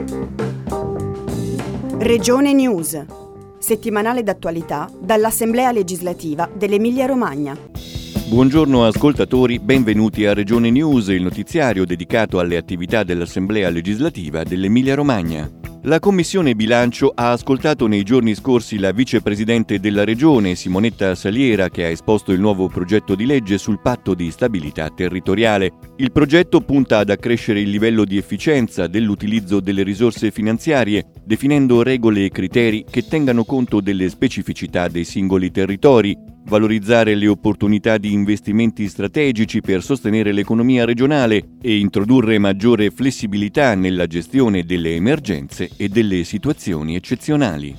Regione News, settimanale d'attualità dall'Assemblea legislativa dell'Emilia-Romagna. Buongiorno ascoltatori, benvenuti a Regione News, il notiziario dedicato alle attività dell'Assemblea legislativa dell'Emilia-Romagna. La Commissione Bilancio ha ascoltato nei giorni scorsi la vicepresidente della Regione, Simonetta Saliera, che ha esposto il nuovo progetto di legge sul patto di stabilità territoriale. Il progetto punta ad accrescere il livello di efficienza dell'utilizzo delle risorse finanziarie, definendo regole e criteri che tengano conto delle specificità dei singoli territori, valorizzare le opportunità di investimenti strategici per sostenere l'economia regionale e introdurre maggiore flessibilità nella gestione delle emergenze e delle situazioni eccezionali.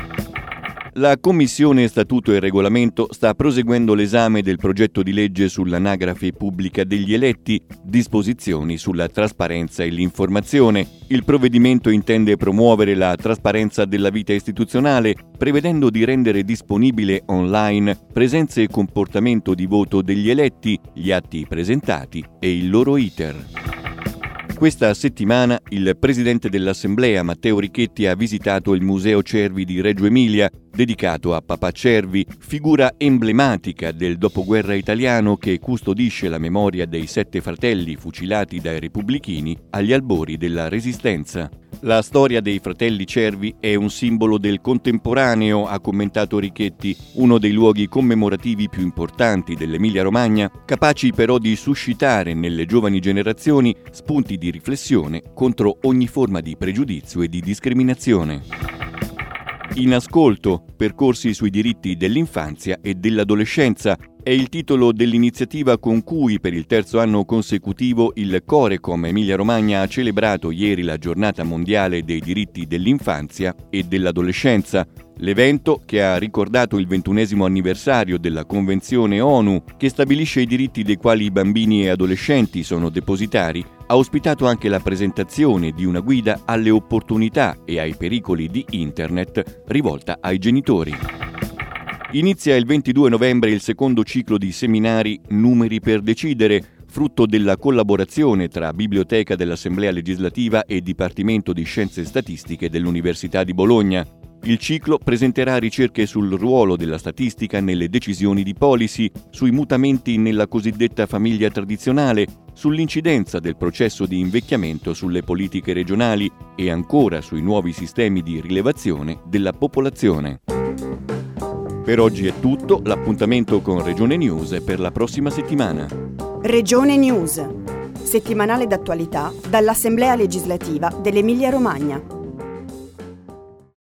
La Commissione Statuto e Regolamento sta proseguendo l'esame del progetto di legge sull'anagrafe pubblica degli eletti, disposizioni sulla trasparenza e l'informazione. Il provvedimento intende promuovere la trasparenza della vita istituzionale, prevedendo di rendere disponibile online presenze e comportamento di voto degli eletti, gli atti presentati e il loro iter. Questa settimana il presidente dell'Assemblea, Matteo Richetti, ha visitato il Museo Cervi di Reggio Emilia, dedicato a Papà Cervi, figura emblematica del dopoguerra italiano che custodisce la memoria dei 7 fratelli fucilati dai repubblichini agli albori della Resistenza. La storia dei fratelli Cervi è un simbolo del contemporaneo, ha commentato Richetti, uno dei luoghi commemorativi più importanti dell'Emilia-Romagna, capaci però di suscitare nelle giovani generazioni spunti di riflessione contro ogni forma di pregiudizio e di discriminazione. In ascolto, percorsi sui diritti dell'infanzia e dell'adolescenza è il titolo dell'iniziativa con cui per il 3° anno consecutivo il Corecom Emilia-Romagna ha celebrato ieri la Giornata Mondiale dei Diritti dell'Infanzia e dell'Adolescenza. L'evento, che ha ricordato il 21° anniversario della Convenzione ONU che stabilisce i diritti dei quali i bambini e adolescenti sono depositari, ha ospitato anche la presentazione di una guida alle opportunità e ai pericoli di Internet rivolta ai genitori. Inizia il 22 novembre il secondo ciclo di seminari Numeri per decidere, frutto della collaborazione tra Biblioteca dell'Assemblea legislativa e Dipartimento di Scienze Statistiche dell'Università di Bologna. Il ciclo presenterà ricerche sul ruolo della statistica nelle decisioni di policy, sui mutamenti nella cosiddetta famiglia tradizionale, sull'incidenza del processo di invecchiamento sulle politiche regionali e ancora sui nuovi sistemi di rilevazione della popolazione. Per oggi è tutto, l'appuntamento con Regione News è per la prossima settimana. Regione News, settimanale d'attualità dall'Assemblea legislativa dell'Emilia-Romagna.